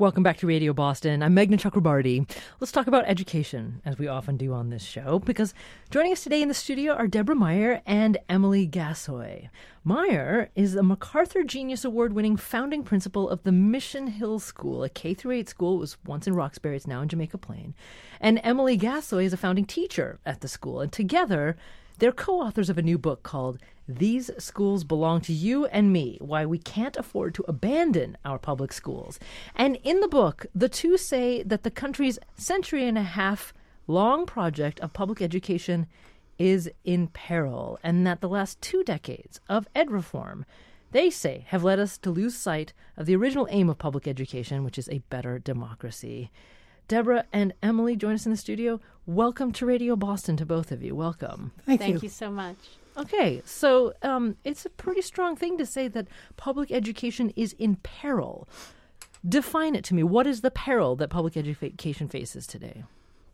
Welcome back to Radio Boston. I'm Meghna Chakrabarti. Let's talk about education, as we often do on this show, because joining us today in the studio are Deborah Meyer and Emily Gasoy. Meyer is a MacArthur Genius Award-winning founding principal of the Mission Hill School, a K-8 school. It was once in Roxbury. It's now in Jamaica Plain. And Emily Gasoy is a founding teacher at the school. And together, they're co-authors of a new book called These Schools Belong to You and Me, Why We Can't Afford to Abandon Our Public Schools. And in the book, the two say that the country's century-and-a-half-long project of public education is in peril, and that the last 2 decades of ed reform, they say, have led us to lose sight of the original aim of public education, which is a better democracy. Deborah and Emily join us in the studio. Welcome to Radio Boston to both of you. Welcome. Thank you so much. Okay, so it's a pretty strong thing to say that public education is in peril. Define it to me. What is the peril that public education faces today?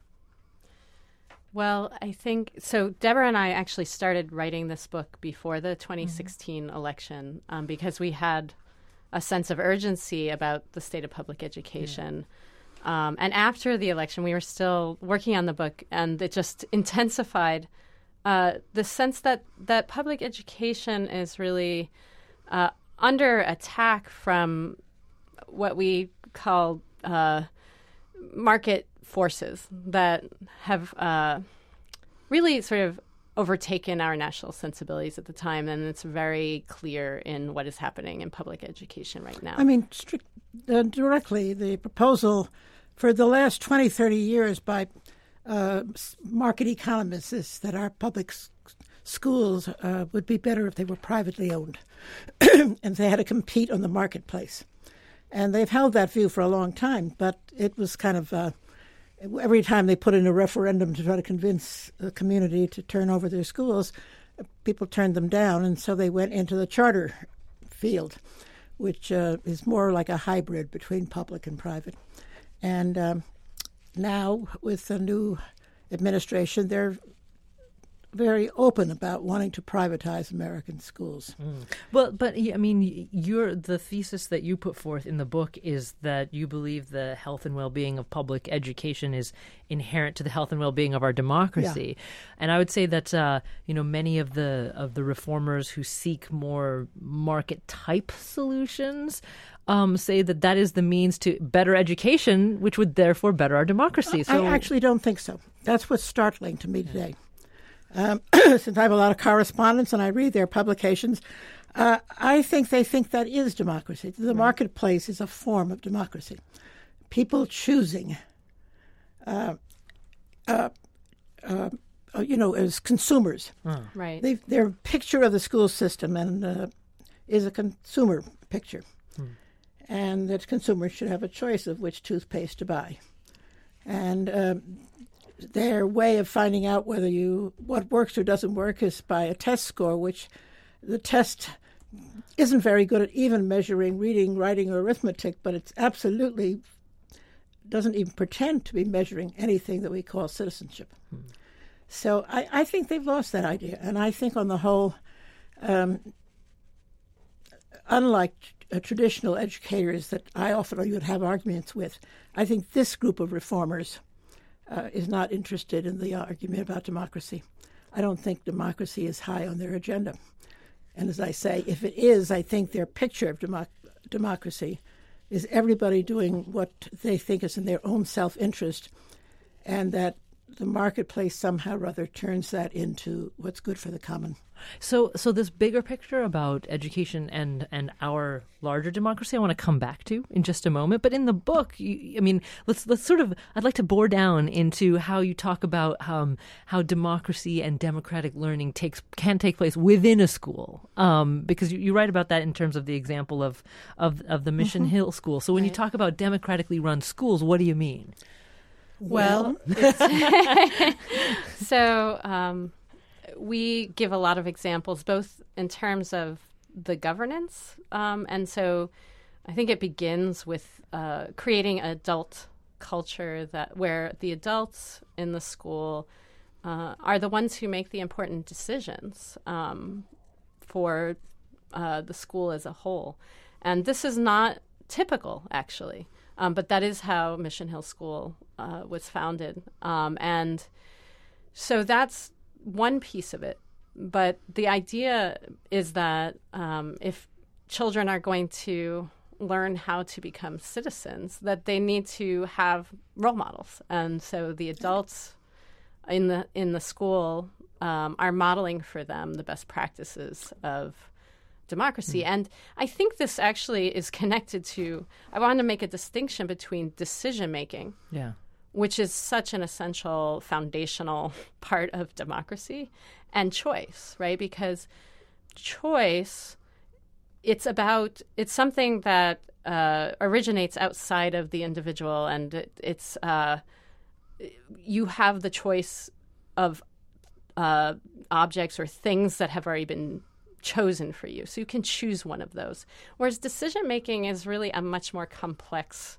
Well, I think so. Deborah and I actually started writing this book before the 2016 election because we had a sense of urgency about the state of public education. And after the election, we were still working on the book, and it just intensified the sense that public education is really under attack from what we call market forces that have really sort of overtaken our national sensibilities at the time, and it's very clear in what is happening in public education right now. I mean, directly, the proposal for the last 20, 30 years by market economists is that our public schools would be better if they were privately owned and they had to compete on the marketplace. And they've held that view for a long time, but it was kind of every time they put in a referendum to try to convince the community to turn over their schools, people turned them down, and so they went into the charter field, which is more like a hybrid between public and private. And now, with the new administration, they're very open about wanting to privatize American schools. Well, but I mean, the thesis that you put forth in the book is that you believe the health and well-being of public education is inherent to the health and well-being of our democracy. Yeah. And I would say that many of the reformers who seek more market-type solutions say that is the means to better education, which would therefore better our democracy. I actually don't think so. That's what's startling to me today. Since I have a lot of correspondence and I read their publications, I think they think that is democracy. The marketplace is a form of democracy. People choosing, as consumers. Right. Their picture of the school system is a consumer picture. And that consumers should have a choice of which toothpaste to buy. And their way of finding out what works or doesn't work is by a test score, which the test isn't very good at even measuring reading, writing, or arithmetic, but it's absolutely doesn't even pretend to be measuring anything that we call citizenship. So I think they've lost that idea. And I think on the whole, unlike traditional educators that I often would have arguments with, I think this group of reformers is not interested in the argument about democracy. I don't think democracy is high on their agenda. And as I say, if it is, I think their picture of democracy is everybody doing what they think is in their own self-interest, and that the marketplace somehow or other turns that into what's good for the common. So this bigger picture about education and our larger democracy, I want to come back to in just a moment. But in the book, let's sort of, I'd like to bore down into how you talk about how democracy and democratic learning can take place within a school. Because you write about that in terms of the example of the Mission Hill School. So when you talk about democratically run schools, what do you mean? Well, we give a lot of examples, both in terms of the governance, and so I think it begins with creating an adult culture where the adults in the school are the ones who make the important decisions for the school as a whole. And this is not typical, actually. But that is how Mission Hill School was founded. And so that's one piece of it. But the idea is that if children are going to learn how to become citizens, that they need to have role models. And so the adults in the school are modeling for them the best practices of democracy. And I think this actually is connected to, I want to make a distinction between decision making, which is such an essential foundational part of democracy, and choice, right? Because choice, it's something that originates outside of the individual, and it's you have the choice of objects or things that have already been chosen for you. So you can choose one of those. Whereas decision making is really a much more complex.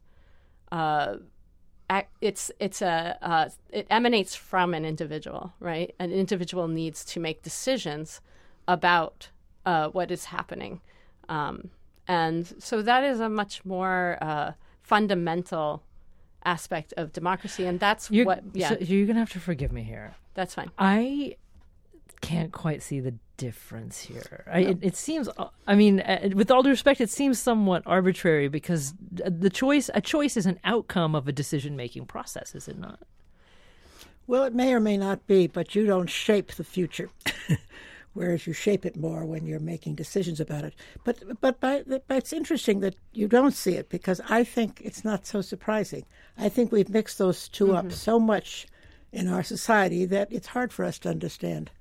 It emanates from an individual, right? An individual needs to make decisions about what is happening, and so that is a much more fundamental aspect of democracy, and that's So you're gonna have to forgive me here. That's fine. I can't quite see the difference here. It seems, I mean, with all due respect, it seems somewhat arbitrary because a choice is an outcome of a decision-making process, is it not? Well, it may or may not be, but you don't shape the future, whereas you shape it more when you're making decisions about it. But it's interesting that you don't see it, because I think it's not so surprising. I think we've mixed those two up so much in our society that it's hard for us to understand.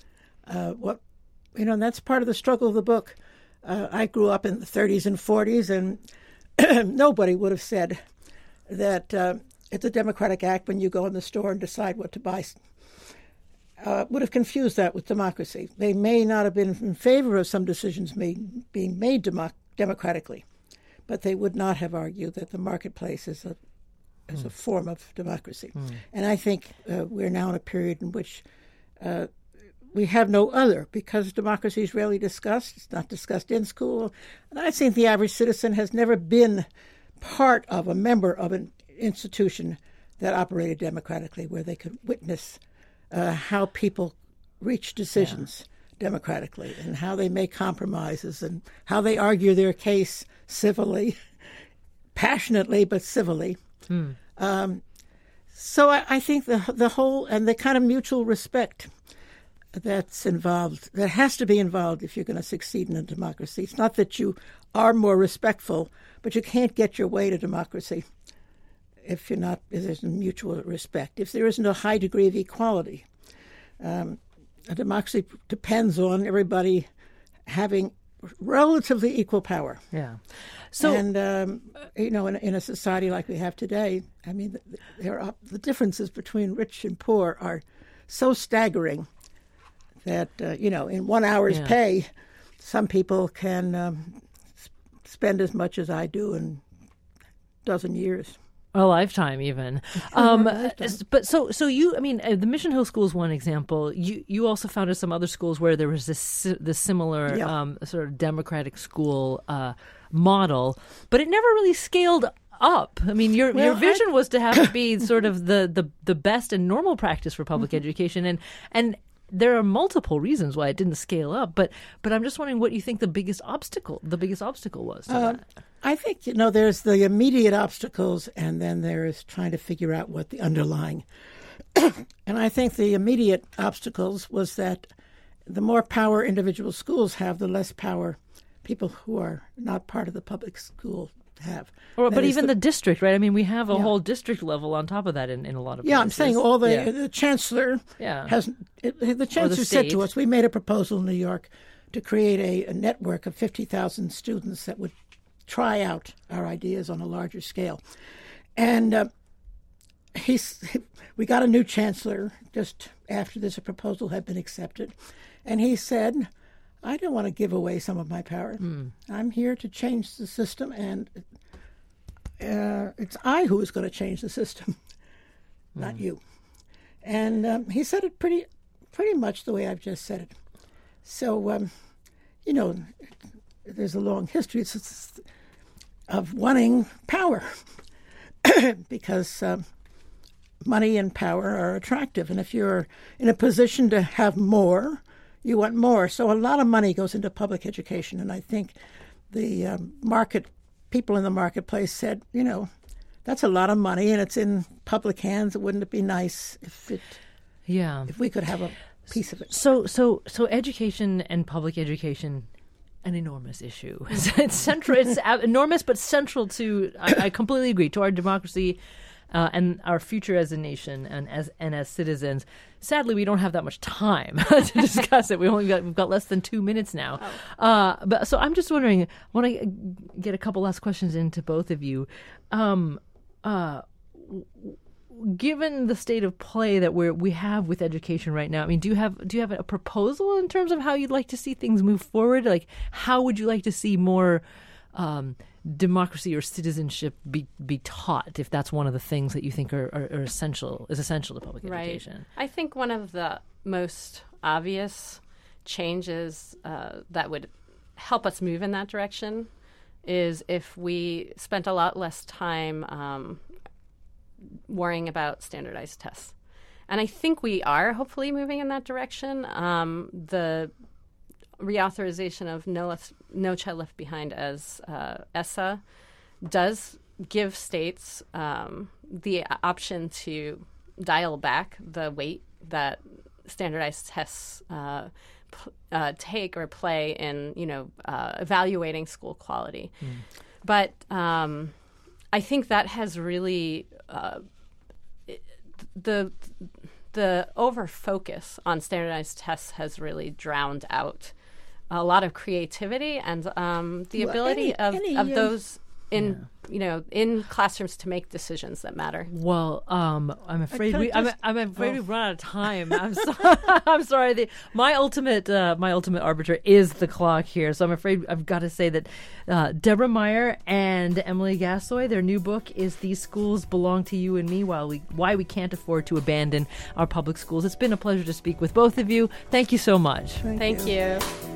And that's part of the struggle of the book. I grew up in the 30s and 40s, and nobody would have said that it's a democratic act when you go in the store and decide what to buy. Would have confused that with democracy. They may not have been in favor of some decisions being made democratically, but they would not have argued that the marketplace is a form of democracy. And I think we're now in a period in which we have no other, because democracy is rarely discussed. It's not discussed in school. And I think the average citizen has never been part of a member of an institution that operated democratically, where they could witness how people reach decisions democratically, and how they make compromises, and how they argue their case civilly, passionately, but civilly. So I think the whole, and the kind of mutual respect that's involved, that has to be involved if you're going to succeed in a democracy. It's not that you are more respectful, but you can't get your way to democracy if there's a mutual respect. If there isn't a high degree of equality, a democracy depends on everybody having relatively equal power. Yeah. So, and in a society like we have today, I mean, the differences between rich and poor are so staggering that in 1 hour's pay, some people can spend as much as I do in a dozen years. A lifetime, even. But so you, I mean, the Mission Hill School is one example. You also founded some other schools where there was this similar sort of democratic school model, but it never really scaled up. I mean, your vision was to have it be sort of the best and normal practice for public education, and there are multiple reasons why it didn't scale up, but I'm just wondering what you think the biggest obstacle was to that. I think, there's the immediate obstacles, and then there is trying to figure out what the underlying. And I think the immediate obstacles was that the more power individual schools have, the less power people who are not part of the public school have. But even the district, right? I mean, we have a whole district level on top of that in a lot of places. Yeah, I'm saying the chancellor has. The chancellor said to us, we made a proposal in New York to create a network of 50,000 students that would try out our ideas on a larger scale. And we got a new chancellor just after this proposal had been accepted. And he said, I don't want to give away some of my power. I'm here to change the system, and it's I who is going to change the system, not you. And he said it pretty much the way I've just said it. So, there's a long history of wanting power. because money and power are attractive. And if you're in a position to have more, you want more. So a lot of money goes into public education. And I think the people in the marketplace said, that's a lot of money and it's in public hands. Wouldn't it be nice if we could have a piece of it? So education and public education, an enormous issue. It's central. It's enormous, but central to. I completely agree, to our democracy and our future as a nation and as citizens. Sadly, we don't have that much time to discuss it. We've got less than 2 minutes now. But so I'm just wondering. I want to get a couple last questions into both of you. Given the state of play that we have with education right now, I mean, do you have a proposal in terms of how you'd like to see things move forward? Like, how would you like to see more democracy or citizenship be taught, if that's one of the things that you think are essential to public education? I think one of the most obvious changes that would help us move in that direction is if we spent a lot less time worrying about standardized tests. And I think we are hopefully moving in that direction. The reauthorization of No Child Left Behind as ESSA does give states the option to dial back the weight that standardized tests take or play in, evaluating school quality. But I think that has really the over focus on standardized tests has really drowned out a lot of creativity and the ability of those in classrooms to make decisions that matter. Well, I'm afraid we've run out of time. I'm sorry. My ultimate arbiter is the clock here, so I'm afraid I've got to say that Deborah Meier and Emily Gasoy, their new book is "These Schools Belong to You and Me: Why We Can't Afford to Abandon Our Public Schools." It's been a pleasure to speak with both of you. Thank you so much. Thank you.